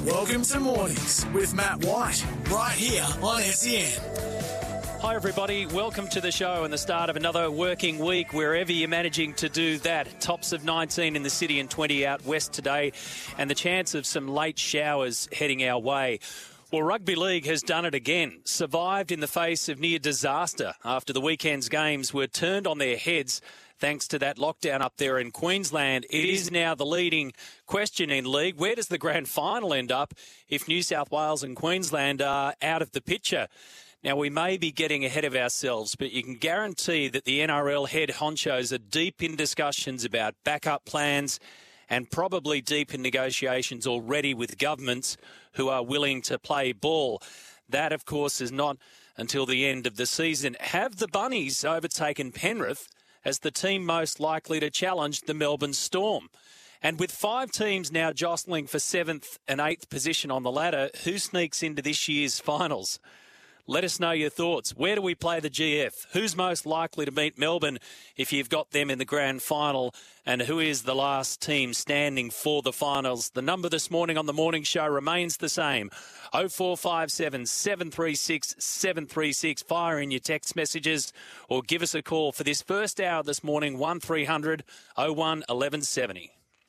Welcome to Mornings with Matt White, right here on SEN. Hi everybody, welcome to the show and the start of another working week wherever you're managing to do that. Tops of 19 in the city and 20 out west today, and the chance of some late showers heading our way. Well, Rugby League has done it again, survived in the face of near disaster after the weekend's games were turned on their heads thanks to that lockdown up there in Queensland. It is now the leading question in league. Where does the grand final end up if New South Wales and Queensland are out of the picture? Now, we may be getting ahead of ourselves, but you can guarantee that the NRL head honchos are deep in discussions about backup plans and probably deep in negotiations already with governments who are willing to play ball. That, of course, is not until the end of the season. Have the Bunnies overtaken Penrith as the team most likely to challenge the Melbourne Storm? And with 5 teams now jostling for 7th and 8th position on the ladder, who sneaks into this year's finals? Let us know your thoughts. Where do we play the GF? Who's most likely to meet Melbourne if you've got them in the grand final? And who is the last team standing for the finals? The number this morning on the morning show remains the same. 0457 736 736. Fire in your text messages or give us a call for this first hour this morning, 1300 01 1170.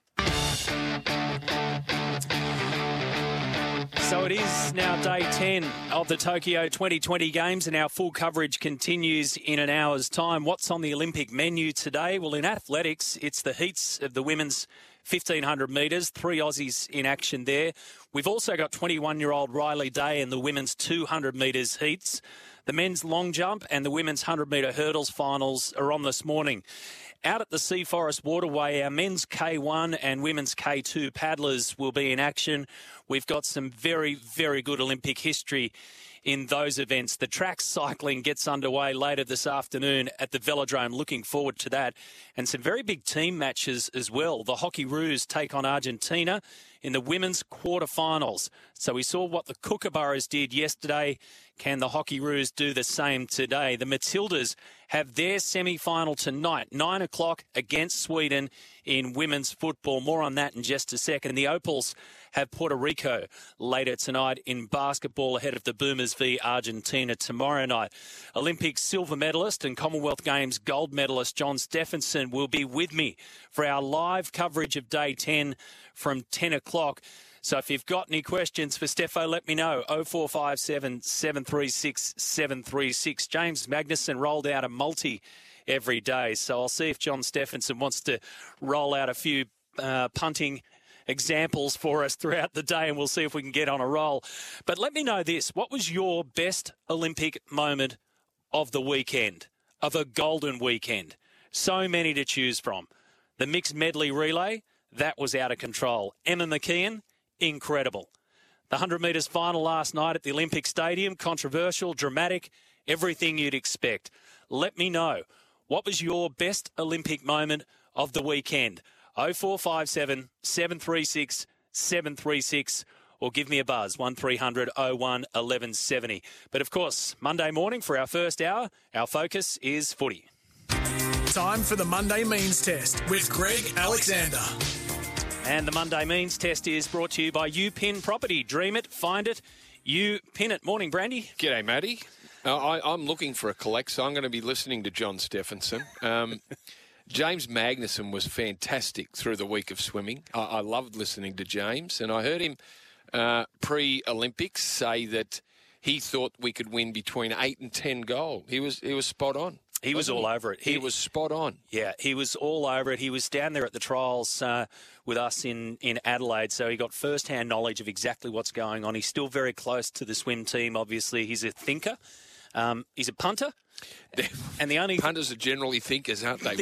So it is now day 10 of the Tokyo 2020 Games, and our full coverage continues in an hour's time. What's on the Olympic menu today? Well, in athletics, it's the heats of the women's 1,500 metres, 3 Aussies in action there. We've also got 21-year-old Riley Day in the women's 200 metres heats. The men's long jump and the women's 100-metre hurdles finals are on this morning. Out at the Sea Forest Waterway, our men's K1 and women's K2 paddlers will be in action. We've got some very, very good Olympic history in those events. The track cycling gets underway later this afternoon at the Velodrome. Looking forward to that. And some very big team matches as well. The Hockeyroos take on Argentina in the women's quarterfinals. So we saw what the Kookaburras did yesterday. Can the Hockeyroos do the same today? The Matildas have their semi-final tonight, 9 o'clock against Sweden in women's football. More on that in just a second. And the Opals have Puerto Rico later tonight in basketball ahead of the Boomers v Argentina tomorrow night. Olympic silver medalist and Commonwealth Games gold medalist John Stephenson will be with me for our live coverage of day 10 from 10 o'clock. So if you've got any questions for Steffo, let me know. 0457 736 736. James Magnuson rolled out a multi every day, so I'll see if John Stephenson wants to roll out a few punting examples for us throughout the day, and we'll see if we can get on a roll. But let me know this. What was your best Olympic moment of the weekend, of a golden weekend? So many to choose from. The mixed medley relay, that was out of control. Emma McKeon, incredible. The 100 metres final last night at the Olympic Stadium, controversial, dramatic, everything you'd expect. Let me know. What was your best Olympic moment of the weekend? 0457 736 736 or give me a buzz, 1300 01 1170. But of course, Monday morning for our first hour, our focus is footy. Time for the Monday Means Test with Greg Alexander. And the Monday Means Test is brought to you by UPin Property. Dream it, find it, you pin it. Morning, Brandy. G'day, Matty. I'm looking for a collect, so I'm going to be listening to John Stephenson. James Magnuson was fantastic through the week of swimming. I loved listening to James, and I heard him pre-Olympics say that he thought we could win between 8 and 10 gold. He was spot on. He was all over it. He was spot on. Yeah, he was all over it. He was down there at the trials with us in Adelaide, so he got first-hand knowledge of exactly what's going on. He's still very close to the swim team, obviously. He's a thinker. He's a punter. And the only punters are generally thinkers, aren't they?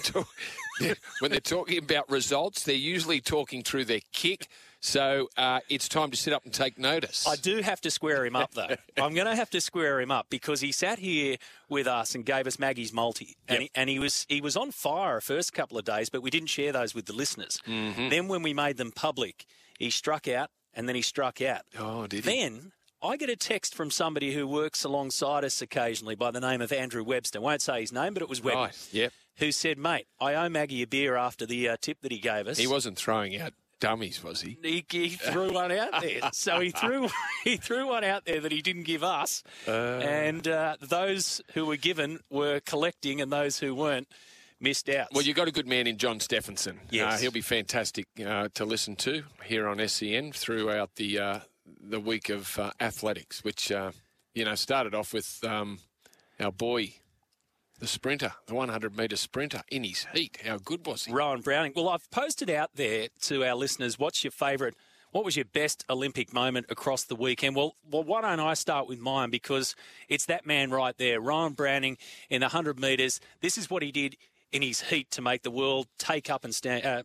When they're talking about results, they're usually talking through their kick. So it's time to sit up and take notice. I do have to square him up, though. I'm going to have to square him up because he sat here with us and gave us Maggie's multi. And he was on fire the first couple of days, but we didn't share those with the listeners. Mm-hmm. Then when we made them public, he struck out and then he struck out. Oh, did he? Then I get a text from somebody who works alongside us occasionally by the name of Andrew Webster. I won't say his name, but it was Webster. Right, yep. Who said, mate, I owe Maggie a beer after the tip that he gave us. He wasn't throwing out dummies, was he? He threw one out there. So he threw one out there that he didn't give us. And those who were given were collecting, and those who weren't missed out. Well, you got a good man in John Stephenson. Yes. He'll be fantastic to listen to here on SEN throughout the week of athletics, which, started off with our boy, the sprinter, the 100-metre sprinter in his heat. How good was he? Rowan Browning. Well, I've posted out there to our listeners, what was your best Olympic moment across the weekend? Well, why don't I start with mine, because it's that man right there, Rowan Browning in the 100 metres. This is what he did in his heat to make the world take up and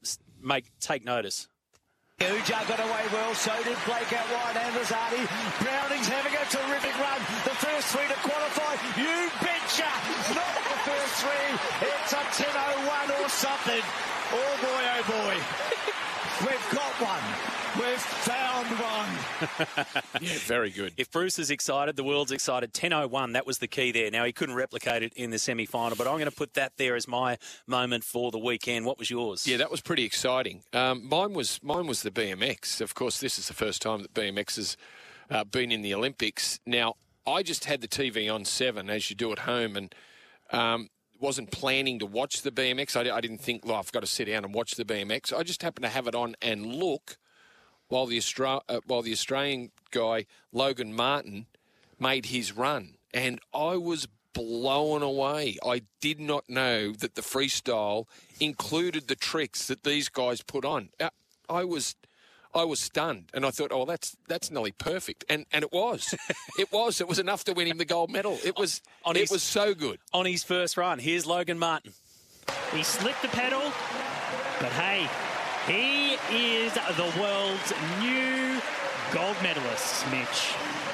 take notice. Uja got away well, so did Blake out wide and Rosati. Browning's having a terrific run. The first three to qualify. You betcha! Not the first three. It's a 10:01 or something. Oh boy, oh boy. We've got one. We've found one. Yeah, very good. If Bruce is excited, the world's excited. 10:01, that was the key there. Now, he couldn't replicate it in the semi-final, but I'm going to put that there as my moment for the weekend. What was yours? Yeah, that was pretty exciting. Mine was the BMX. Of course, this is the first time that BMX has been in the Olympics. Now, I just had the TV on 7, as you do at home, and wasn't planning to watch the BMX. I didn't think, I've got to sit down and watch the BMX. I just happened to have it on and look while the Australian guy, Logan Martin, made his run. And I was blown away. I did not know that the freestyle included the tricks that these guys put on. I was stunned, and I thought, that's nearly perfect, and it was. It was enough to win him the gold medal. It was so good on his first run. Here's Logan Martin. He slipped the pedal, but hey, he is the world's new gold medalist, Mitch.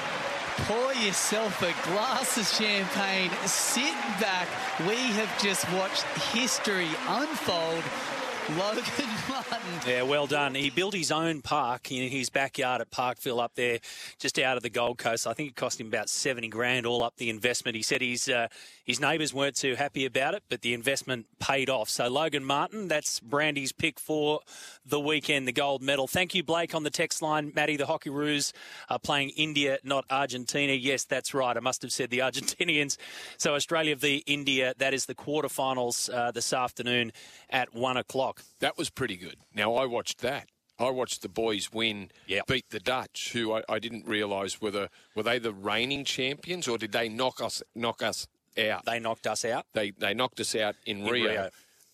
Pour yourself a glass of champagne, sit back. We have just watched history unfold. Logan Martin. Yeah, well done. He built his own park in his backyard at Parkville up there, just out of the Gold Coast. I think it cost him about $70,000 all up the investment. He said his neighbours weren't too happy about it, but the investment paid off. So Logan Martin, that's Brandy's pick for the weekend, the gold medal. Thank you, Blake, on the text line. Matty, the Hockeyroos are playing India, not Argentina. Yes, that's right. I must have said the Argentinians. So Australia v India, that is the quarterfinals this afternoon at 1 o'clock. That was pretty good. Now, I watched that. I watched the boys win, beat the Dutch, who I didn't realise were they the reigning champions, or did they knock us out? They knocked us out. They knocked us out in Rio.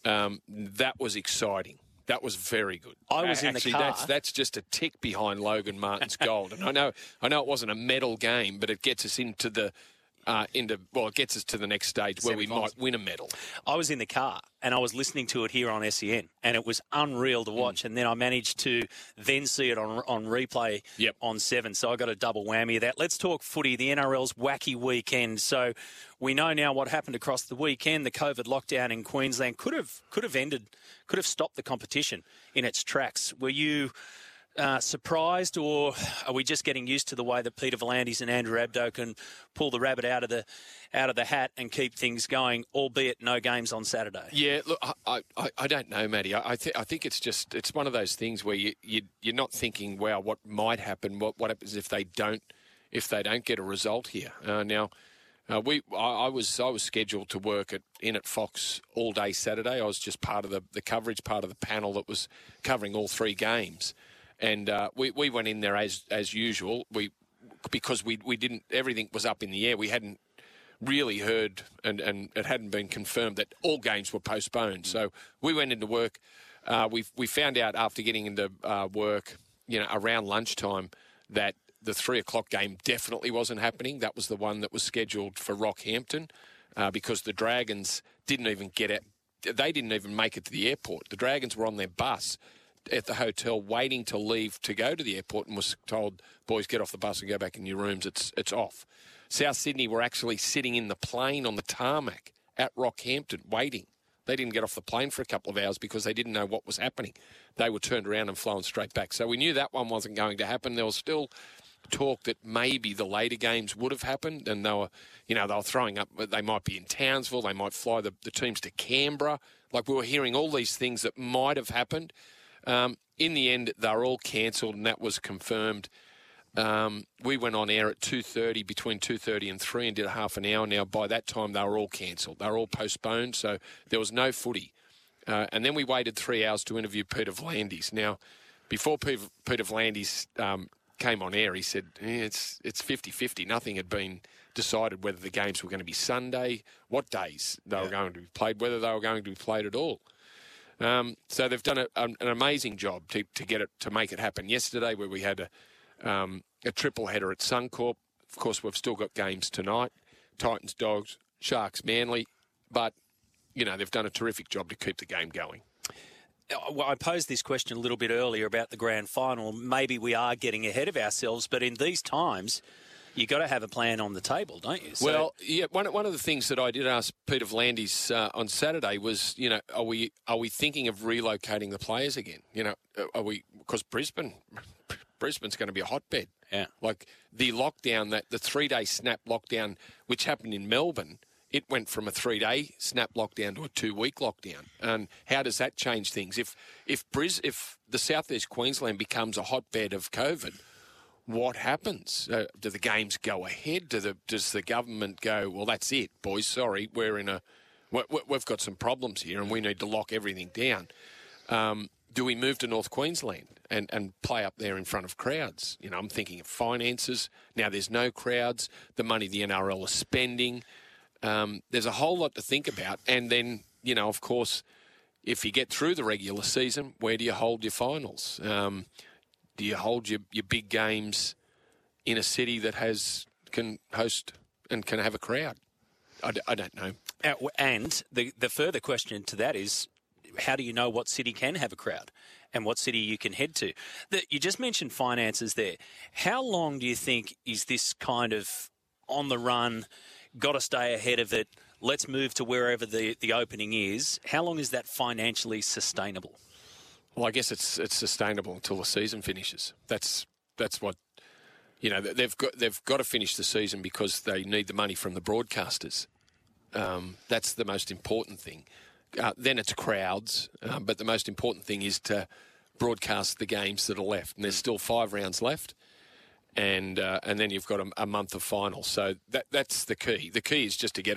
That was exciting. That was very good. I was in the car. That's just a tick behind Logan Martin's gold. And I know it wasn't a medal game, but it gets us into the it gets us to the next stage where we might win a medal. I was in the car and I was listening to it here on SEN, and it was unreal to watch. And then I managed to then see it on replay on 7. So I got a double whammy of that. Let's talk footy. The NRL's wacky weekend. So we know now what happened across the weekend. The COVID lockdown in Queensland could have stopped the competition in its tracks. Were you surprised, or are we just getting used to the way that Peter V'landys and Andrew Abdo can pull the rabbit out of the hat and keep things going, albeit no games on Saturday? Yeah, look, I don't know, Matty. I think it's one of those things where you're not thinking, wow, what might happen? What happens if they don't get a result here? I was scheduled to work in at Fox all day Saturday. I was just part of the coverage, part of the panel that was covering all 3 games. And we went in there as usual. Because we didn't, everything was up in the air. We hadn't really heard, and it hadn't been confirmed that all games were postponed. So we went into work. We found out after getting into work, around lunchtime, that the 3 o'clock game definitely wasn't happening. That was the one that was scheduled for Rockhampton, because the Dragons didn't even get it. They didn't even make it to the airport. The Dragons were on their bus at the hotel waiting to leave to go to the airport, and was told, boys, get off the bus and go back in your rooms. It's off. South Sydney were actually sitting in the plane on the tarmac at Rockhampton waiting. They didn't get off the plane for a couple of hours because they didn't know what was happening. They were turned around and flown straight back. So we knew that one wasn't going to happen. There was still talk that maybe the later games would have happened, and they were throwing up. They might be in Townsville. They might fly the teams to Canberra. Like, we were hearing all these things that might have happened. In the end, they were all cancelled, and that was confirmed. We went on air at 2:30, between 2:30 and 3, and did a half an hour. Now, by that time, they were all cancelled. They were all postponed, so there was no footy. And then we waited 3 hours to interview Peter V'landys. Now, before Peter V'landys came on air, he said, it's 50-50. Nothing had been decided whether the games were going to be Sunday, what days they were going to be played, whether they were going to be played at all. So they've done an amazing job to make it happen. Yesterday, where we had a triple header at Suncorp. Of course, we've still got games tonight. Titans, Dogs, Sharks, Manly. But, they've done a terrific job to keep the game going. Well, I posed this question a little bit earlier about the grand final. Maybe we are getting ahead of ourselves, but in these times, you've got to have a plan on the table, don't you? Well, yeah, one of the things that I did ask Peter V'landys on Saturday was, are we thinking of relocating the players again? Are we, because Brisbane's going to be a hotbed. Yeah. Like the lockdown, the 3-day snap lockdown, which happened in Melbourne, it went from a 3-day snap lockdown to a 2-week lockdown. And how does that change things? If the southeast Queensland becomes a hotbed of COVID, what happens? Do the games go ahead? Does the government go, well, that's it, boys, sorry, we've got some problems here and we need to lock everything down? Do we move to North Queensland and play up there in front of crowds? I'm thinking of finances. Now there's no crowds. The money the NRL is spending. There's a whole lot to think about. And then, of course, if you get through the regular season, where do you hold your finals? Do you hold your big games in a city that can host and can have a crowd? I don't know. And the further question to that is, how do you know what city can have a crowd and what city you can head to? You just mentioned finances there. How long do you think is this kind of on the run, got to stay ahead of it, let's move to wherever the opening is? How long is that financially sustainable? Well, I guess it's sustainable until the season finishes. That's what they've got to finish the season because they need the money from the broadcasters. That's the most important thing. Then it's crowds, but the most important thing is to broadcast the games that are left. And there's still 5 rounds left, and then you've got a month of finals. So that's the key. The key is just to get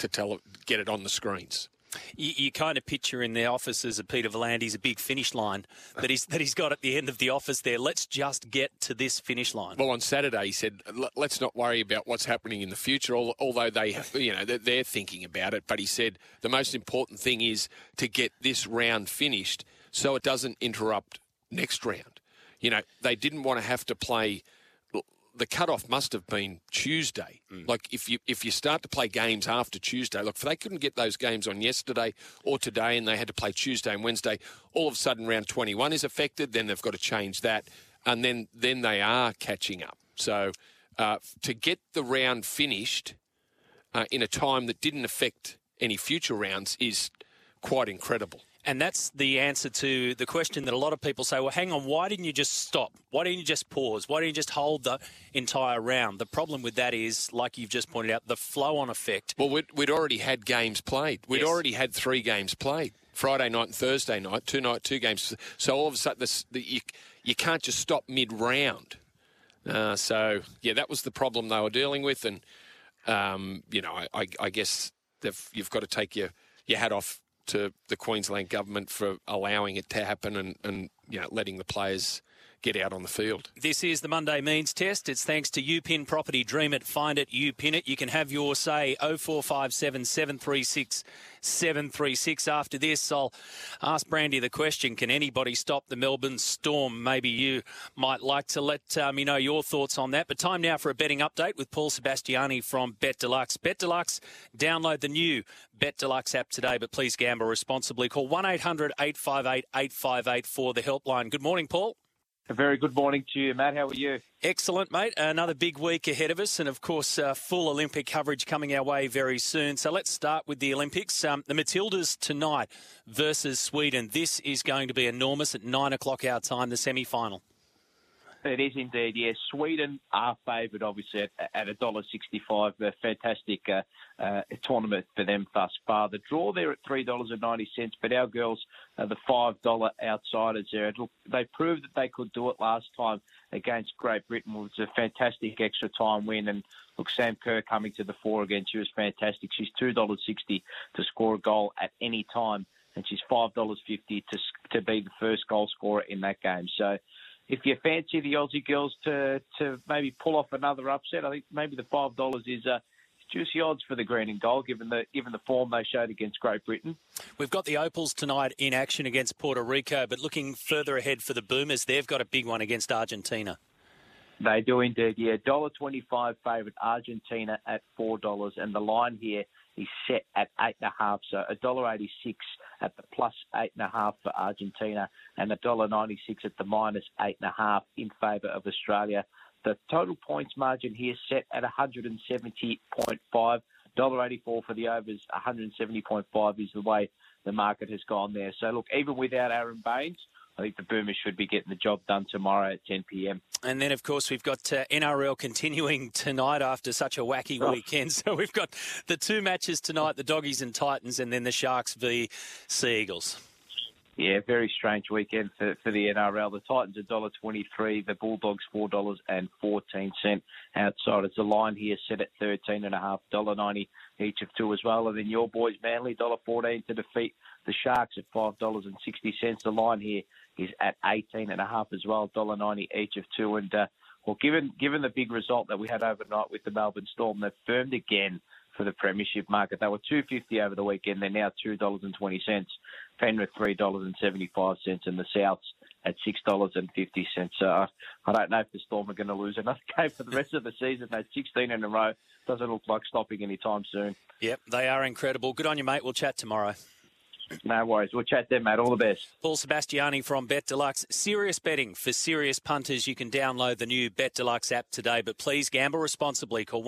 it on the screens. You kind of picture in the offices of Peter V'landys a big finish line that he's got at the end of the office there. Let's just get to this finish line. Well, on Saturday he said, let's not worry about what's happening in the future, although they're thinking about it. But he said the most important thing is to get this round finished so it doesn't interrupt next round. They didn't want to have to play. The cutoff must have been Tuesday. Like if you start to play games after Tuesday, look, if they couldn't get those games on yesterday or today and they had to play Tuesday and Wednesday, all of a sudden round 21 is affected, then they've got to change that, and then they are catching up. So to get the round finished in a time that didn't affect any future rounds is quite incredible. And that's the answer to the question that a lot of people say, well, hang on, why didn't you just stop? Why didn't you just pause? Why didn't you just hold the entire round? The problem with that is, like you've just pointed out, the flow-on effect. Well, we'd already had games played. We'd already had 3 games played, Friday night and Thursday night, 2 games. So all of a sudden, you can't just stop mid-round. So, yeah, that was the problem they were dealing with. And, I guess you've got to take your hat off to the Queensland government for allowing it to happen and letting the players get out on the field. This is the Monday Means Test. It's thanks to UPin Property. Dream it, find it, you pin it. You can have your say. 0457 736 736. After this, I'll ask Brandy the question, can anybody stop the Melbourne Storm? Maybe you might like to let me know your thoughts on that. But time now for a betting update with Paul Sebastiani from Bet Deluxe. Bet Deluxe, download the new Bet Deluxe app today, but please gamble responsibly. Call 1-800-858-858 for the helpline. Good morning, Paul. A very good morning to you, Matt. How are you? Excellent, mate. Another big week ahead of us and, of course, full Olympic coverage coming our way very soon. So let's start with the Olympics. The Matildas tonight versus Sweden. This is going to be enormous at 9 o'clock our time, the semi-final. It is indeed, yes. Sweden are favoured, obviously, at $1.65. A fantastic tournament for them thus far. The draw there at $3.90, but our girls are the $5 outsiders there. Look, they proved that they could do it last time against Great Britain. It was a fantastic extra time win. And look, Sam Kerr coming to the fore again. She was fantastic. She's $2.60 to score a goal at any time, and she's $5.50 to be the first goal scorer in that game. So if you fancy the Aussie girls to maybe pull off another upset, I think maybe the $5 is juicy odds for the green and gold, given the form they showed against Great Britain. We've got the Opals tonight in action against Puerto Rico, but looking further ahead for the Boomers, they've got a big one against Argentina. They do indeed, yeah. $1.25 favourite Argentina at $4, and the line here is set at 8.5, so $1.86 at the plus 8.5 for Argentina, and $1.96 at the minus 8.5 in favour of Australia. The total points margin here set at 170.5. $1.84 for the overs, 170.5 is the way the market has gone there. So look, even without Aaron Baines, I think the Boomers should be getting the job done tomorrow at 10 p.m. And then, of course, we've got NRL continuing tonight after such a wacky weekend. So we've got the two matches tonight, the Doggies and Titans, and then the Sharks v Sea Eagles. Yeah, very strange weekend for the NRL. The Titans $1.23, the Bulldogs $4.14 outsiders. The line here set at 13.5, $1.90 each of two as well. And then your boys Manly $1.14 to defeat the Sharks at $5.60. The line here is at 18.5 as well, $1.90 each of two. And well, given the big result that we had overnight with the Melbourne Storm, they've firmed again for the premiership market. They were $2.50 over the weekend. They're now $2.20. Penrith $3.75, and the Souths at $6.50. So I don't know if the Storm are going to lose another game for the rest of the season. They're 16 in a row. Doesn't look like stopping anytime soon. Yep, they are incredible. Good on you, mate. We'll chat tomorrow. No worries. We'll chat then, mate. All the best. Paul Sebastiani from Bet Deluxe. Serious betting for serious punters. You can download the new Bet Deluxe app today, but please gamble responsibly. Call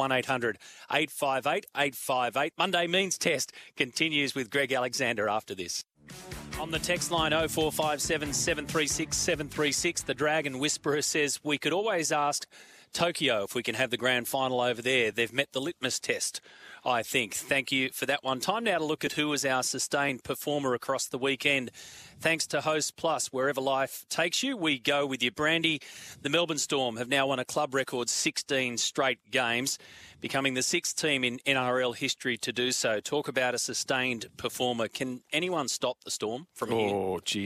1-800-858-858. Monday Means Test continues with Greg Alexander after this. On the text line 0457 736 736, the Dragon Whisperer says, we could always ask Tokyo if we can have the grand final over there. They've met the litmus test, I think. Thank you for that one. Time now to look at who was our sustained performer across the weekend. Thanks to Host Plus, wherever life takes you, we go with you. Brandy, the Melbourne Storm have now won a club record 16 straight games, becoming the sixth team in NRL history to do so. Talk about a sustained performer. Can anyone stop the Storm from here? Oh, gee,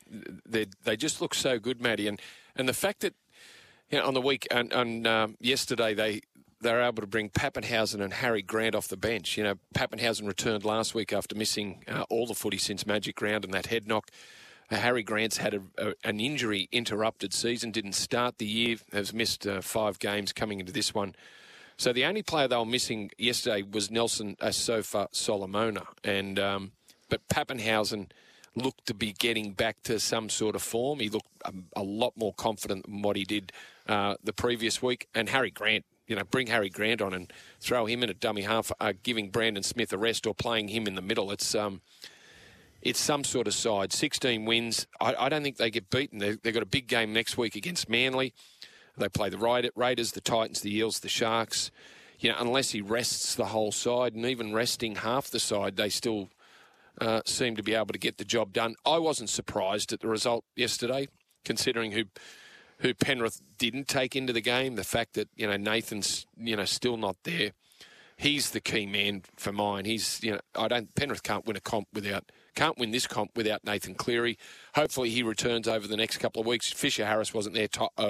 they just look so good, Matty. And the fact that, you know, on the week and yesterday they were able to bring Pappenhausen and Harry Grant off the bench. You know, Pappenhausen returned last week after missing all the footy since Magic Round and that head knock. Harry Grant's had an injury-interrupted season, didn't start the year, has missed 5 games coming into this one. So the only player they were missing yesterday was Nelson Asofa Solomona. But Pappenhausen looked to be getting back to some sort of form. He looked a lot more confident than what he did the previous week. And Harry Grant, you know, bring Harry Grant on and throw him in at dummy half, giving Brandon Smith a rest or playing him in the middle. It's some sort of side. 16 wins. I don't think they get beaten. They've got a big game next week against Manly. They play the Raiders, the Titans, the Eels, the Sharks. You know, unless he rests the whole side, and even resting half the side, they still seem to be able to get the job done. I wasn't surprised at the result yesterday, considering who Penrith didn't take into the game. The fact that, you know, Nathan's, you know, still not there. He's the key man for mine. Penrith can't win this comp without Nathan Cleary. Hopefully he returns over the next couple of weeks. Fisher Harris wasn't there.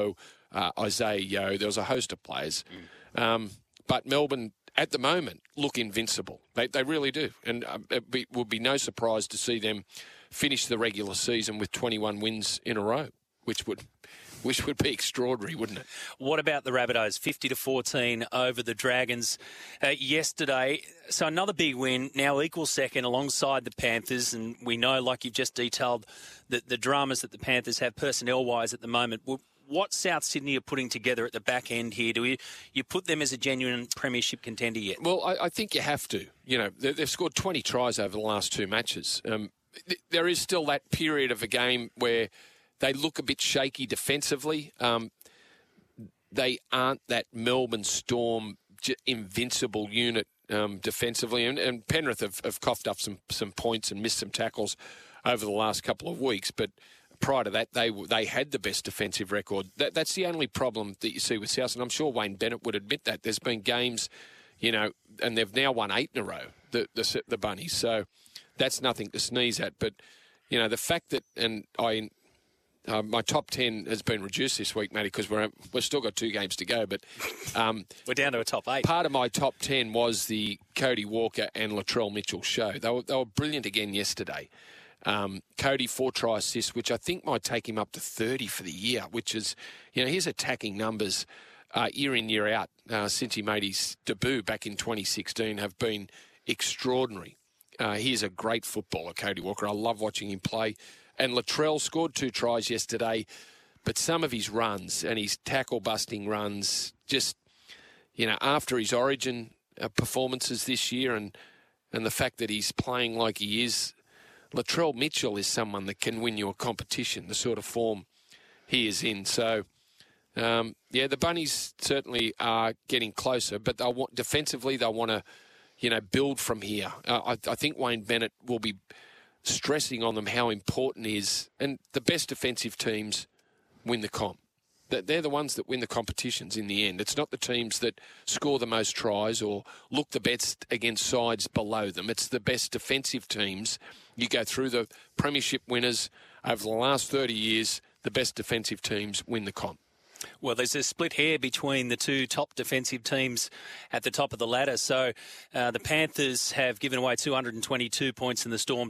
Isaiah Yeo. There was a host of players. But Melbourne, at the moment, look invincible. They really do. And it would be no surprise to see them finish the regular season with 21 wins in a row, which would be extraordinary, wouldn't it? What about the Rabbitohs? 50-14 over the Dragons yesterday. So another big win, now equal second alongside the Panthers. And we know, like you've just detailed, the dramas that the Panthers have personnel-wise at the moment. What South Sydney are putting together at the back end here? Do you put them as a genuine premiership contender yet? Well, I think you have to. You know, they've scored 20 tries over the last 2 matches. There is still that period of a game where they look a bit shaky defensively. they aren't that Melbourne Storm invincible unit defensively. And Penrith have coughed up some points and missed some tackles over the last couple of weeks. But prior to that, they had the best defensive record. That's the only problem that you see with South. And I'm sure Wayne Bennett would admit that. There's been games, and they've now won 8 in a row, the Bunnies. So that's nothing to sneeze at. But, the fact that, my top 10 has been reduced this week, Matty, because we've still got 2 games to go. But we're down to a top 8. Part of my top 10 was the Cody Walker and Latrell Mitchell show. They were brilliant again yesterday. Cody 4 try assists, which I think might take him up to 30 for the year, which is, his attacking numbers year in, year out since he made his debut back in 2016 have been extraordinary. He is a great footballer, Cody Walker. I love watching him play. And Latrell scored 2 tries yesterday, but some of his runs and his tackle-busting runs, just, after his Origin performances this year and the fact that he's playing like he is, Latrell Mitchell is someone that can win you a competition, the sort of form he is in. So, the Bunnies certainly are getting closer, but defensively they'll want to, build from here. I think Wayne Bennett will be stressing on them how important it is, and the best defensive teams win the comp. They're the ones that win the competitions in the end. It's not the teams that score the most tries or look the best against sides below them. It's the best defensive teams. You go through the premiership winners over the last 30 years, the best defensive teams win the comp. Well, there's a split hair between the 2 top defensive teams at the top of the ladder. So the Panthers have given away 222 points and the Storm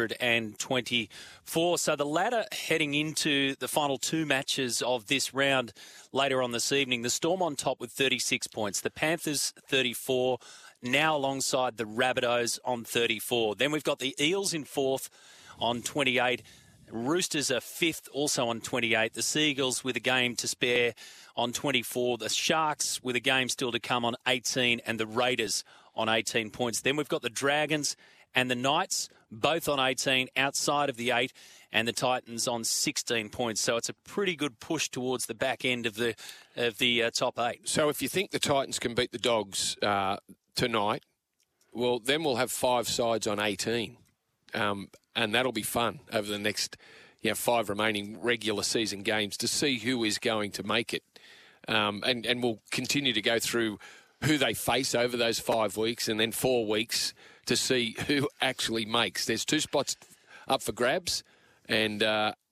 224. So the ladder heading into the final 2 matches of this round later on this evening, the Storm on top with 36 points, the Panthers 34, now alongside the Rabbitohs on 34. Then we've got the Eels in 4th on 28. Roosters are 5th, also on 28. The Seagulls with a game to spare on 24. The Sharks with a game still to come on 18. And the Raiders on 18 points. Then we've got the Dragons and the Knights, both on 18, outside of the 8. And the Titans on 16 points. So it's a pretty good push towards the back end of the top 8. So if you think the Titans can beat the Dogs tonight, well, then we'll have 5 sides on 18. And that'll be fun over the next 5 remaining regular season games to see who is going to make it. And we'll continue to go through who they face over those 5 weeks and then 4 weeks to see who actually makes. There's 2 spots up for grabs, and,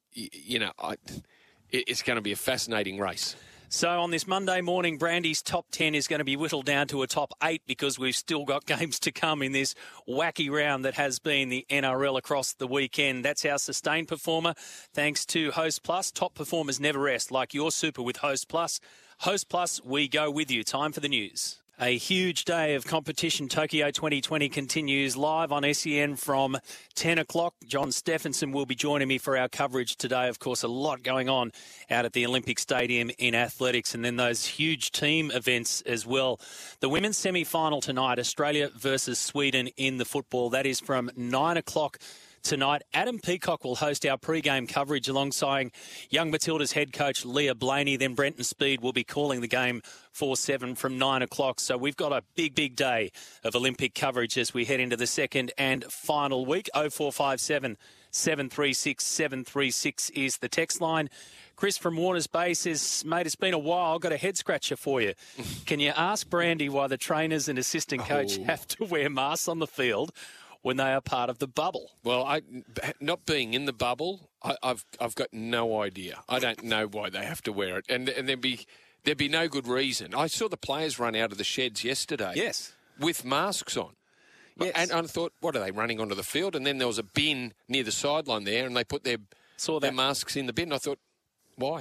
it's going to be a fascinating race. So on this Monday morning, Brandy's top 10 is going to be whittled down to a top 8 because we've still got games to come in this wacky round that has been the NRL across the weekend. That's our sustained performer, thanks to Host Plus. Top performers never rest, like your super with Host Plus. Host Plus, we go with you. Time for the news. A huge day of competition. Tokyo 2020 continues live on SEN from 10 o'clock. John Stephenson will be joining me for our coverage today. Of course, a lot going on out at the Olympic Stadium in athletics, and then those huge team events as well. The women's semi-final tonight, Australia versus Sweden in the football. That is from 9 o'clock tonight. Adam Peacock will host our pre-game coverage alongside Young Matilda's head coach Leah Blaney. Then Brenton Speed will be calling the game for 7 from 9 o'clock. So we've got a big day of Olympic coverage as we head into the second and final week. 0457 736 736 is the text line. Chris from Warners Bay says, mate, it's been a while. I've got a head scratcher for you. Can you ask Brandy why the trainers and assistant coach have to wear masks on the field when they are part of the bubble? Well, not being in the bubble, I've got no idea. I don't know why they have to wear it, and there'd be no good reason. I saw the players run out of the sheds yesterday, yes, with masks on. Yes. And I thought, what are they running onto the field? And then there was a bin near the sideline there, and they put their masks in the bin. I thought, why?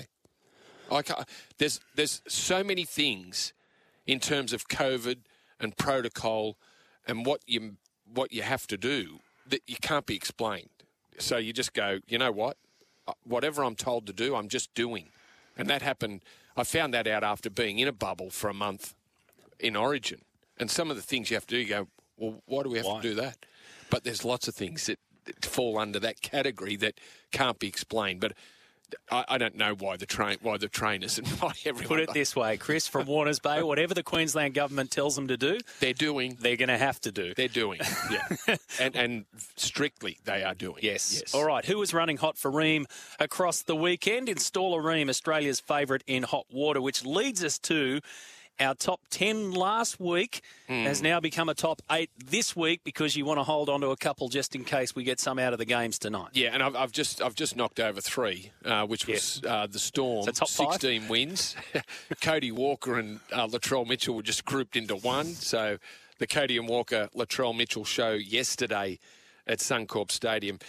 There's so many things in terms of COVID and protocol and what you have to do that you can't be explained. So you just go, you know what? Whatever I'm told to do, I'm just doing. And that happened. I found that out after being in a bubble for a month in Origin. And some of the things you have to do, you go, well, why do we have to do that? But there's lots of things that fall under that category that can't be explained. But I don't know why the trainers and why everyone... Put it this way, Chris, from Warners Bay, whatever the Queensland government tells them to do... They're doing. They're going to have to do. They're doing, yeah. and strictly they are doing. Yes. All right, who was running hot for Ream across the weekend? Installer Ream, Australia's favourite in hot water, which leads us to... Our top 10 last week has now become a top 8 this week because you want to hold on to a couple just in case we get some out of the games tonight. Yeah, and I've just knocked over 3, which was the Storm. So top 5? 16 wins. Cody Walker and Latrell Mitchell were just grouped into one. So the Cody and Walker Latrell Mitchell show yesterday at Suncorp Stadium.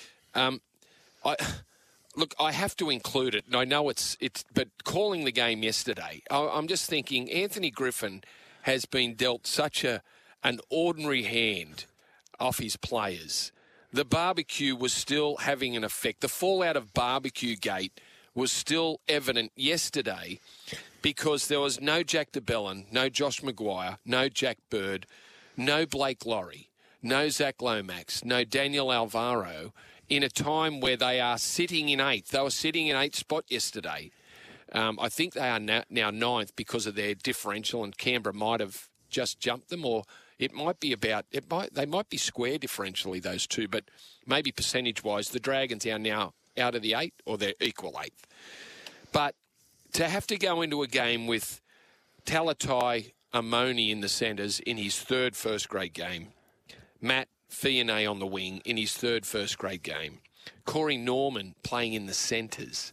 Look, I have to include it, and I know it's. But calling the game yesterday, I'm just thinking Anthony Griffin has been dealt such an ordinary hand off his players. The barbecue was still having an effect. The fallout of Barbecue Gate was still evident yesterday because there was no Jack DeBellin, no Josh Maguire, no Jack Bird, no Blake Laurie, no Zach Lomax, no Daniel Alvaro, in a time where they are sitting in 8th. They were sitting in 8th spot yesterday. I think they are now 9th because of their differential, and Canberra might have just jumped them, or it might be they might be square differentially, those two, but maybe percentage-wise, the Dragons are now out of the 8, or they're equal 8th. But to have to go into a game with Talatai Amoni in the centres in his 3rd first-grade game, Matt Fionney on the wing in his 3rd first-grade game, Corey Norman playing in the centres,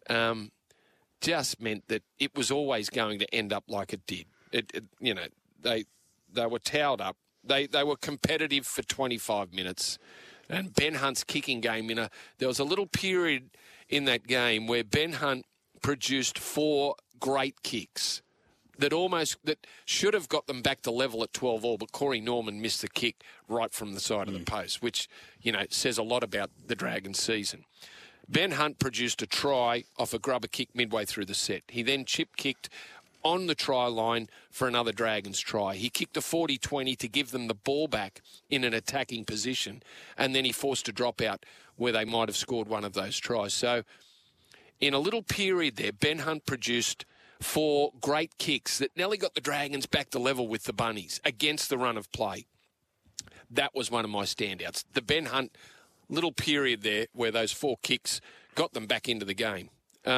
just meant that it was always going to end up like it did. They were towed up. They were competitive for 25 minutes. And Ben Hunt's kicking game, there was a little period in that game where Ben Hunt produced 4 great kicks that should have got them back to level at 12-all, but Corey Norman missed the kick right from the side of the post, which, says a lot about the Dragons season. Ben Hunt produced a try off a grubber kick midway through the set. He then chip-kicked on the try line for another Dragons try. He kicked a 40-20 to give them the ball back in an attacking position, and then he forced a dropout where they might have scored one of those tries. So in a little period there, Ben Hunt produced 4 great kicks that nearly got the Dragons back to level with the Bunnies against the run of play. That was one of my standouts. The Ben Hunt little period there where those 4 kicks got them back into the game.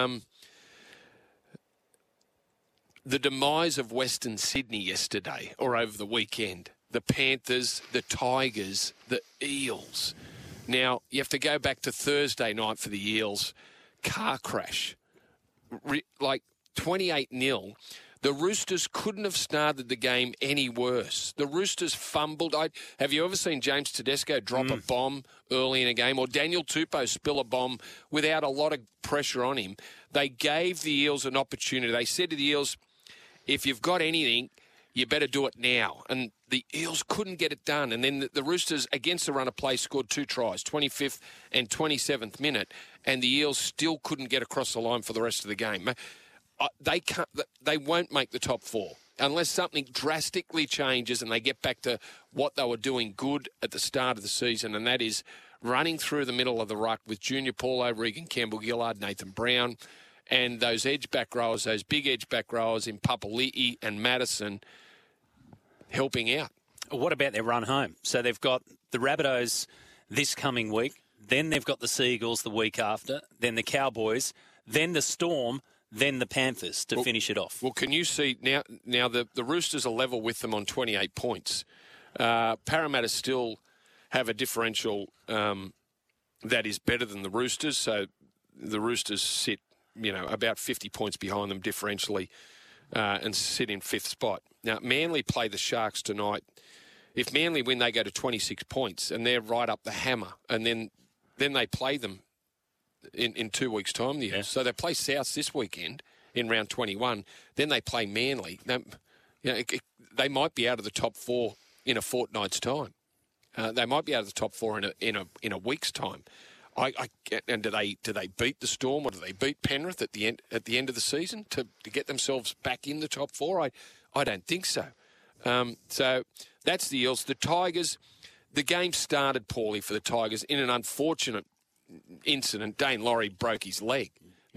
The demise of Western Sydney yesterday or over the weekend, the Panthers, the Tigers, the Eels. Now, you have to go back to Thursday night for the Eels. Car crash. 28-0. The Roosters couldn't have started the game any worse. The Roosters fumbled. Have you ever seen James Tedesco drop a bomb early in a game, or Daniel Tupou spill a bomb without a lot of pressure on him? They gave the Eels an opportunity. They said to the Eels, if you've got anything, you better do it now. And the Eels couldn't get it done. And then the Roosters, against the run of play, scored 2 tries, 25th and 27th minute, and the Eels still couldn't get across the line for the rest of the game. They won't make the top 4 unless something drastically changes and they get back to what they were doing good at the start of the season, and that is running through the middle of the ruck with Junior Paulo, Regan Campbell-Gillard, Nathan Brown, and those edge back rowers, those big edge back rowers in Papali'i and Madison helping out. What about their run home? So they've got the Rabbitohs this coming week, then they've got the Seagulls the week after, then the Cowboys, then the Storm, then the Panthers to finish it off. Well, can you see now the Roosters are level with them on 28 points. Parramatta still have a differential that is better than the Roosters, so the Roosters sit, about 50 points behind them differentially and sit in 5th spot. Now, Manly play the Sharks tonight. If Manly win, they go to 26 points, and they're right up the hammer, and then they play them in 2 weeks' time. So they play South this weekend in round 21. Then they play Manly. They might be out of the top 4 in a fortnight's time. They might be out of the top 4 in a week's time. And do they beat the Storm, or do they beat Penrith at the end of the season to get themselves back in the top 4? I don't think so. So that's the Eels. The Tigers. The game started poorly for the Tigers in an unfortunate incident. Dane Laurie broke his leg.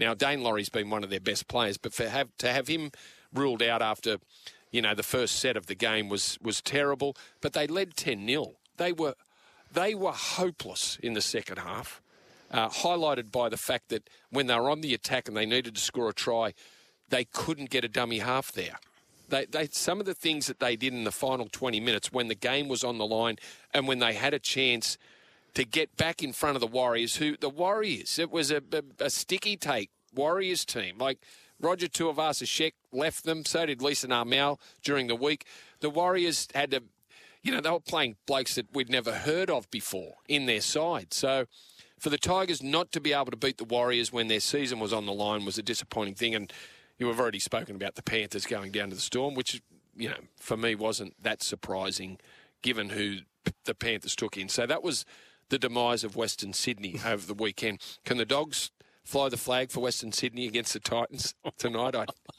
Now, Dane Laurie's been one of their best players, but to have him ruled out after, the first set of the game was terrible. But they led 10-0. They were hopeless in the second half, highlighted by the fact that when they were on the attack and they needed to score a try, they couldn't get a dummy half there. Some of the things that they did in the final 20 minutes when the game was on the line and when they had a chance to get back in front of the Warriors, it was a sticky take Warriors team. Like Roger Tuivasa-Sheck left them, so did Lisa Narmal during the week. The Warriors had to, they were playing blokes that we'd never heard of before in their side. So for the Tigers not to be able to beat the Warriors when their season was on the line was a disappointing thing. And you have already spoken about the Panthers going down to the Storm, which, for me wasn't that surprising given who the Panthers took in. So that was the demise of Western Sydney over the weekend. Can the Dogs fly the flag for Western Sydney against the Titans tonight?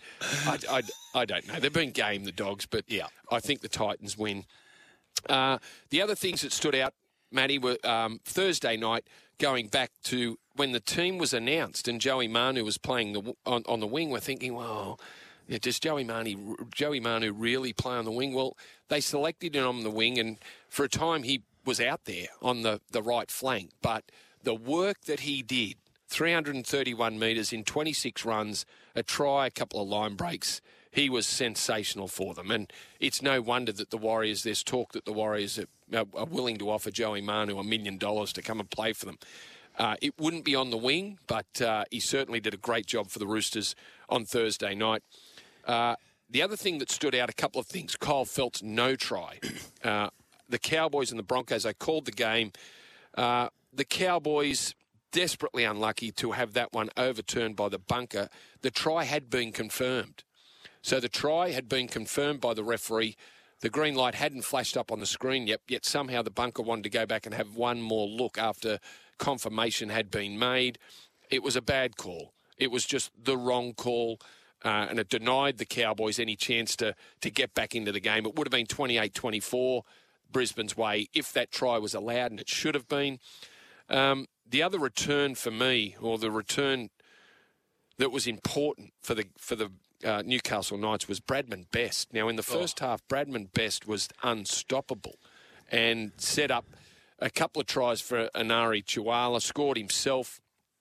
I don't know. They've been game, the Dogs, but yeah, I think the Titans win. The other things that stood out, Matty, were Thursday night, going back to when the team was announced and Joey Manu was playing on the wing. We're thinking, well, does Joey Manu really play on the wing? Well, they selected him on the wing, and for a time he was out there on the right flank. But the work that he did, 331 metres in 26 runs, a try, a couple of line breaks, he was sensational for them. And it's no wonder that there's talk that the Warriors are willing to offer Joey Manu $1 million to come and play for them. It wouldn't be on the wing, but he certainly did a great job for the Roosters on Thursday night. The other thing that stood out, a couple of things. Kyle Felt's no try. The Cowboys and the Broncos, I called the game. The Cowboys desperately unlucky to have that one overturned by the bunker. The try had been confirmed. So the try had been confirmed by the referee. The green light hadn't flashed up on the screen yet somehow the bunker wanted to go back and have one more look after confirmation had been made. It was a bad call. It was just the wrong call, and it denied the Cowboys any chance to get back into the game. It would have been 28-24 Brisbane's way if that try was allowed, and it should have been. The other return for me, or the return that was important for the Newcastle Knights, was Bradman Best. Now, in the first half, Bradman Best was unstoppable and set up a couple of tries for Anari Chihuahua, scored himself.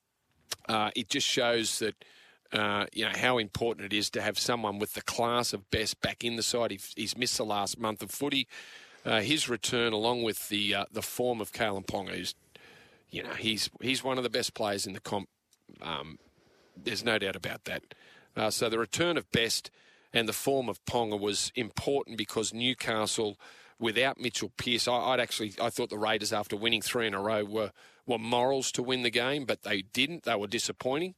It just shows that, how important it is to have someone with the class of Best back in the side. He's missed the last month of footy. His return, along with the form of Kalyn Ponga, who's, he's one of the best players in the comp. There's no doubt about that. So the return of Best and the form of Ponga was important because Newcastle, without Mitchell Pearce, I thought the Raiders, after winning 3 in a row, were morals to win the game, but they didn't. They were disappointing.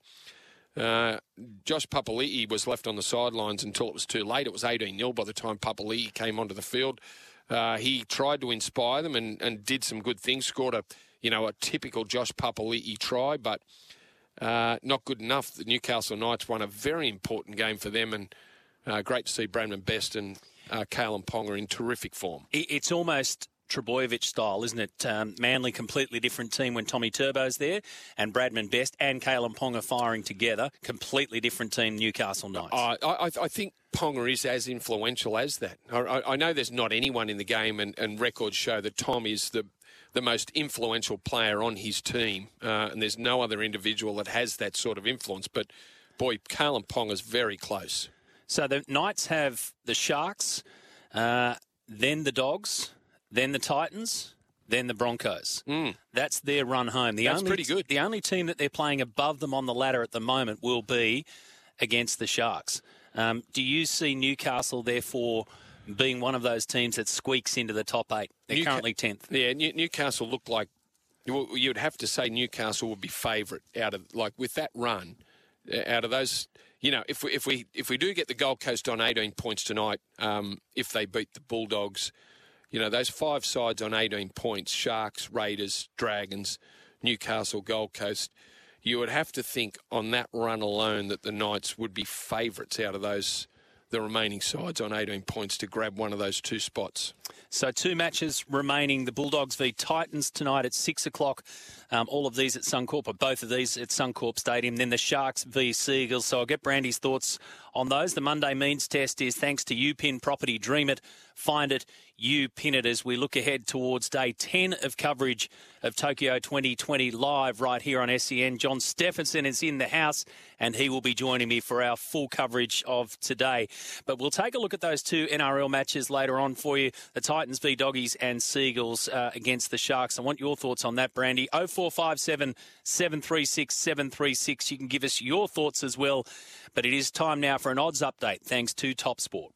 Josh Papali'i was left on the sidelines until it was too late. It was 18-0 by the time Papali'i came onto the field. He tried to inspire them and did some good things, scored a typical Josh Papali'i try, but not good enough. The Newcastle Knights won a very important game for them, and great to see Bradman Best and Kalyn Ponga in terrific form. It's almost Trebojevic style, isn't it? Manly, completely different team when Tommy Turbo's there, and Bradman Best and Kalyn Ponga firing together, completely different team, Newcastle Knights. I think Ponga is as influential as that. I know there's not anyone in the game, and records show that Tom is the most influential player on his team, and there's no other individual that has that sort of influence. But, boy, Kalyn Ponga's very close. So the Knights have the Sharks, then the Dogs, then the Titans, then the Broncos. That's their run home. That's pretty good. The only team that they're playing above them on the ladder at the moment will be against the Sharks. Do you see Newcastle, therefore, being one of those teams that squeaks into the top 8? They're currently 10th. Yeah, Newcastle looked like, you'd have to say Newcastle would be favourite out of, with that run, out of those. If we do get the Gold Coast on 18 points tonight, if they beat the Bulldogs, those 5 sides on 18 points, Sharks, Raiders, Dragons, Newcastle, Gold Coast, you would have to think on that run alone that the Knights would be favourites out of those the remaining sides on 18 points to grab one of those two spots. So 2 matches remaining. The Bulldogs v Titans tonight at 6 o'clock. All of these at Suncorp, or both of these at Suncorp Stadium. Then the Sharks v Seagulls. So I'll get Brandy's thoughts on those. The Monday means test is thanks to UPIN Property. Dream it, find it, you pin it, as we look ahead towards day 10 of coverage of Tokyo 2020 live right here on SEN. John Stephenson is in the house and he will be joining me for our full coverage of today. But we'll take a look at those 2 NRL matches later on for you. The Titans v Doggies and Seagulls against the Sharks. I want your thoughts on that, Brandy. 0457 736 736. You can give us your thoughts as well. But it is time now for an odds update thanks to Top Sport.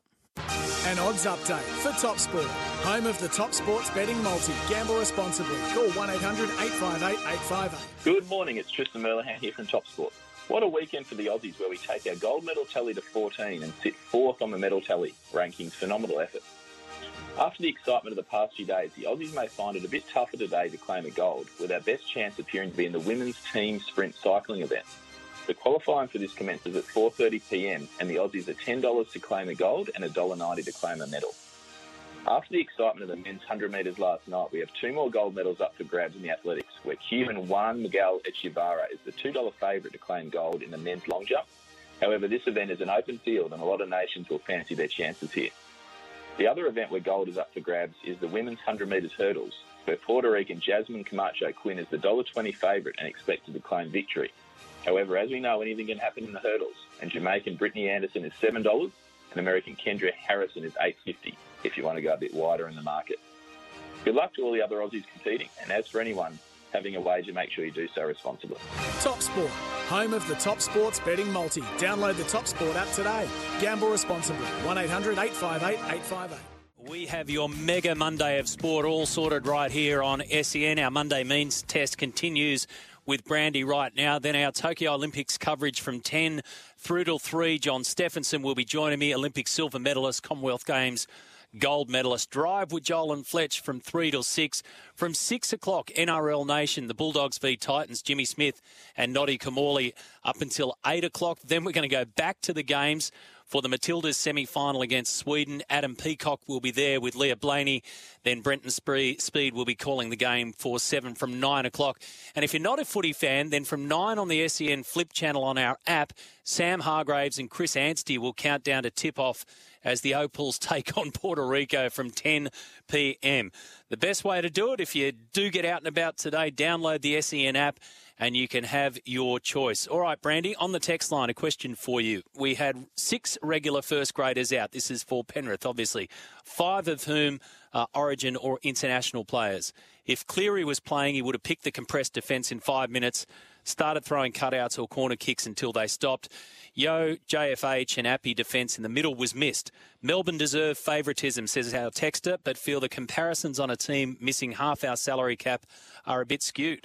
An odds update for Top Sport. Home of the Top Sports betting multi. Gamble responsibly. Call 1-800-858-858. Good morning, it's Tristan Merlihan here from Top Sport. What a weekend for the Aussies, where we take our gold medal tally to 14 and sit 4th on the medal tally. Rankings, phenomenal effort. After the excitement of the past few days, the Aussies may find it a bit tougher today to claim a gold, with our best chance appearing to be in the women's team sprint cycling event. The qualifying for this commences at 4:30pm, and the Aussies are $10 to claim a gold and $1.90 to claim a medal. After the excitement of the men's 100 metres last night, we have 2 more gold medals up for grabs in the athletics, where Cuban Juan Miguel Echevarria is the $2 favourite to claim gold in the men's long jump. However, this event is an open field and a lot of nations will fancy their chances here. The other event where gold is up for grabs is the women's 100 metres hurdles, where Puerto Rican Jasmine Camacho Quinn is the $1.20 favourite and expected to claim victory. However, as we know, anything can happen in the hurdles, and Jamaican Brittany Anderson is $7 and American Kendra Harrison is $8.50 if you want to go a bit wider in the market. Good luck to all the other Aussies competing, and as for anyone having a wager, make sure you do so responsibly. Top Sport. Home of the Top Sports betting multi. Download the Top Sport app today. Gamble responsibly. 1-800-858-858. We have your mega Monday of sport all sorted right here on SEN. Our Monday means test continues with Brandy right now. Then our Tokyo Olympics coverage from 10 through till 3. John Stephenson will be joining me, Olympic silver medalist, Commonwealth Games gold medalist. Drive with Joel and Fletch from 3 till 6. From 6 o'clock, NRL Nation, the Bulldogs v Titans, Jimmy Smith and Noddy Kamali up until 8 o'clock. Then we're going to go back to the games for the Matildas semi-final against Sweden. Adam Peacock will be there with Leah Blaney. Then Brenton Speed will be calling the game for 7 from 9 o'clock. And if you're not a footy fan, then from 9 on the SEN Flip channel on our app, Sam Hargraves and Chris Anstey will count down to tip-off as the Opals take on Puerto Rico from 10 p.m. The best way to do it, if you do get out and about today, download the SEN app and you can have your choice. All right, Brandy, on the text line, a question for you. We had 6 regular first graders out. This is for Penrith, obviously, 5 of whom are Origin or international players. If Cleary was playing, he would have picked the compressed defence in 5 minutes, started throwing cutouts or corner kicks until they stopped. Yo, JFH and Appy defence in the middle was missed. Melbourne deserve favouritism, says our texter, but feel the comparisons on a team missing half our salary cap are a bit skewed.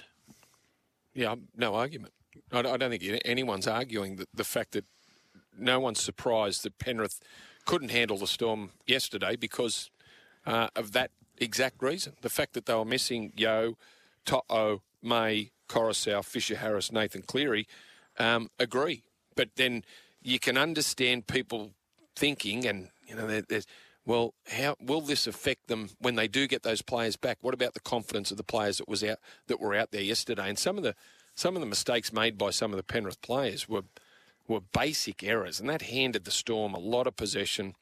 Yeah, no argument. I don't think anyone's arguing the fact that no one's surprised that Penrith couldn't handle the Storm yesterday because of that exact reason. The fact that they were missing Yo, To'o, May, Coruscant, Fisher-Harris, Nathan Cleary, agree. But then you can understand people thinking, and you know, there's, well, how will this affect them when they do get those players back? What about the confidence of the players that were out there yesterday? And some of the mistakes made by some of the Penrith players were basic errors, and that handed the Storm a lot of possession.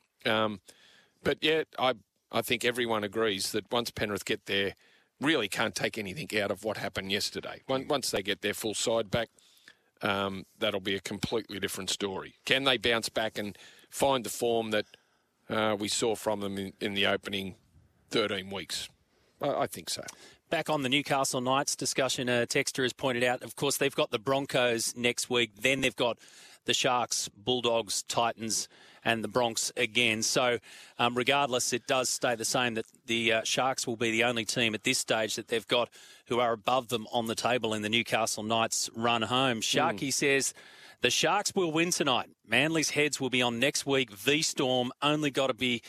But yeah, I think everyone agrees that once Penrith get there, really can't take anything out of what happened yesterday. Once they get their full side back, that'll be a completely different story. Can they bounce back and find the form that we saw from them in the opening 13 weeks? I think so. Back on the Newcastle Knights discussion, Texter has pointed out, of course, they've got the Broncos next week. Then they've got the Sharks, Bulldogs, Titans and the Bronx again. So regardless, it does stay the same that the Sharks will be the only team at this stage that they've got who are above them on the table in the Newcastle Knights run home. Sharky says the Sharks will win tonight. Manly's heads will be on next week. V-Storm only got to be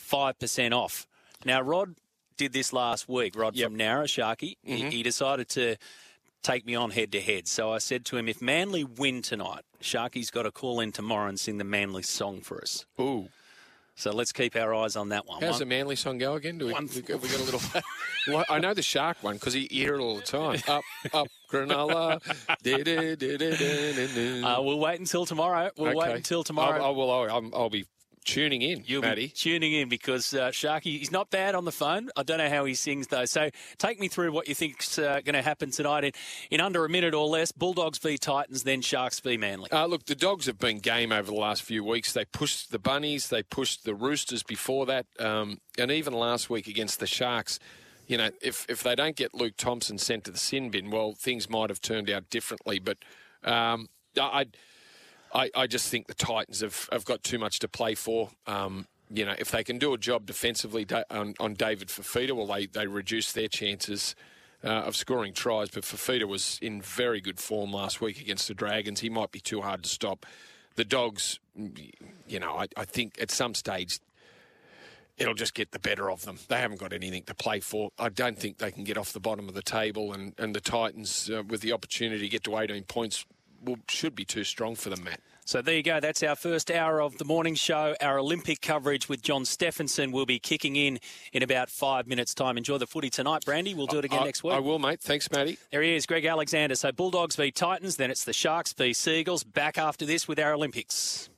5% off. Now, Rod did this last week. Rod from Nara, Sharky. He decided to take me on head-to-head. So I said to him, if Manly win tonight, Sharky's got to call in tomorrow and sing the Manly song for us. Ooh. So let's keep our eyes on that one. How's the Manly song go again? We got a little... Well, I know the Shark one because you hear it all the time. Up, Cronulla. We'll wait until tomorrow. I'll be tuning in, You'll Matty. Be tuning in because Sharky, he's not bad on the phone. I don't know how he sings, though. So take me through what you think's going to happen tonight in under a minute or less. Bulldogs v Titans, then Sharks v Manly. Look, the Dogs have been game over the last few weeks. They pushed the Bunnies. They pushed the Roosters before that. And even last week against the Sharks, you know, if they don't get Luke Thompson sent to the sin bin, well, things might have turned out differently. But I just think the Titans have got too much to play for. You know, if they can do a job defensively on David Fifita, well, they reduce their chances of scoring tries. But Fifita was in very good form last week against the Dragons. He might be too hard to stop. The Dogs, you know, I think at some stage it'll just get the better of them. They haven't got anything to play for. I don't think they can get off the bottom of the table. And the Titans, with the opportunity to get to 18 points, should be too strong for them, Matt. So there you go. That's our first hour of the morning show. Our Olympic coverage with John Stephenson will be kicking in about 5 minutes' time. Enjoy the footy tonight, Brandy. We'll do it again next week. I will, mate. Thanks, Matty. There he is, Greg Alexander. So Bulldogs v Titans, then it's the Sharks v Seagulls. Back after this with our Olympics.